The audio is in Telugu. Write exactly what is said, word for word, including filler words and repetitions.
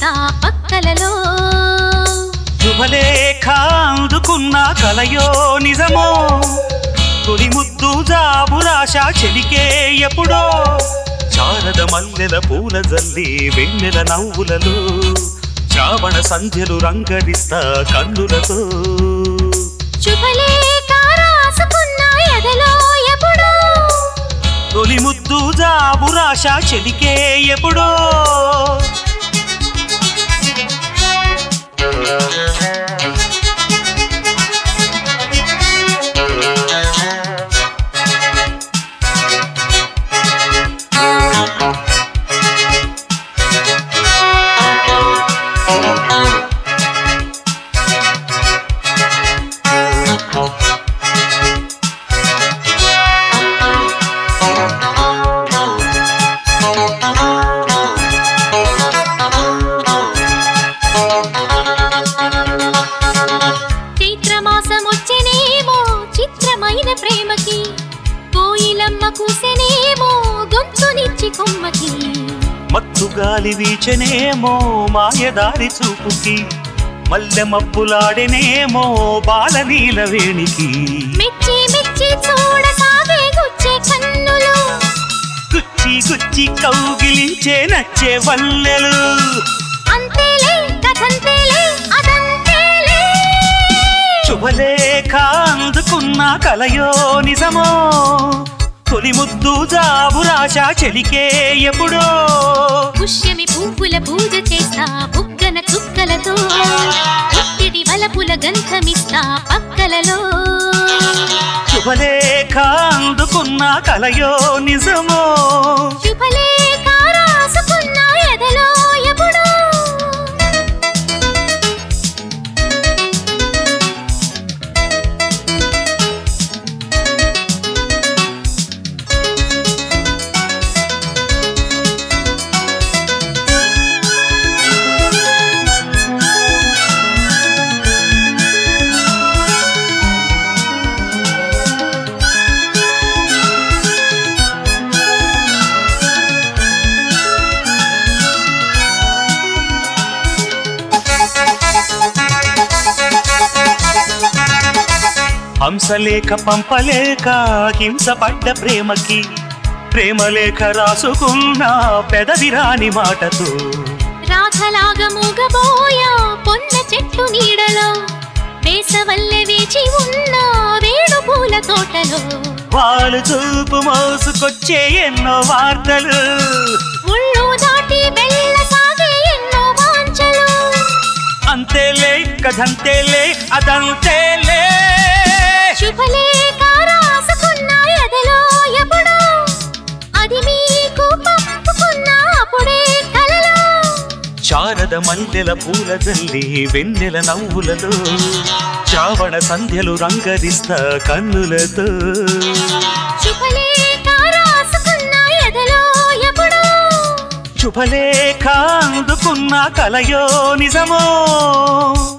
రంగరిస్తా పక్కలలో శుభలేఖ అందుకున్న కలయో నిజమో తొలి ముద్దు జాబురాశ చెలికే ఎప్పుడో శారద మల్లెల పూల జల్లి వెన్నెల నవ్వులలో శ్రావణ సంధ్యలు రంగరిస్తా కన్నులతో శుభలేఖ రాసుకున్న ఎదలో ఎప్పుడో తొలి ముద్దు జాబురాశ చెలికే ఎప్పుడో చైత్రమాసమొచ్చెనేమో చిత్రమైన ప్రేమకి కోయిలమ్మ కూసెనేమో గొంతునిచ్చి కొమ్మకి మత్తు గాలి వీచెనేమో మాయదారి చూపుకి మల్లె మబ్బులాడెనేమో బాలనీల వేణికి మెచ్చి మెచ్చి చూడసాగే గుచ్చే కన్నులు గుచ్చి గుచ్చి కౌగిలించే నచ్చే వల్లెలు అంతేలే కథంతేలే అదంతేలే శుభలేఖ అందుకున్న కలయో నిజమో తొలి ముద్దు జాబురాశ చెలికే ఎప్పుడో పుష్యమి పువ్వుల పూజ చేస్తా బుగ్గన చుక్కలతో పుట్టిడి వలపుల గంధమిస్తా పక్కలలో శుభలేఖ అందుకున్న కలయో నిజమో శుభలేఖ రాసుకున్న ఎదలో ఎప్పుడో హంసలేఖ పంపలేక హింసపడ్డ ప్రేమకి ప్రేమలేఖ రాసుకున్న పెదవిరాని మాటతో రాధలాగా మూగబోయా పొన్న చెట్టు నీడలో వేసవల్లె వేచి ఉన్న వేణు పూల తోటలో వాళ్ళు చూపు మోసుకొచ్చే ఎన్నో వార్తలు ముళ్ళు దాటి వెళ్ళసాగే ఎన్నో వాంఛలు అంతేలే కథంతేలే అదంతేలే శుభలేఖ రాసుకున్న ఎదలో ఎప్పుడో అది మీకు పంపుకున్న అప్పుడే కలలో శారద మల్లెల పూల జల్లి వెన్నెల నవ్వులలో శ్రావణ సంధ్యలు రంగరిస్తా కన్నులతో శుభలేఖ రాసుకున్న ఎదలో ఎప్పుడో శుభలేఖ అందుకున్న కలయో నిజమో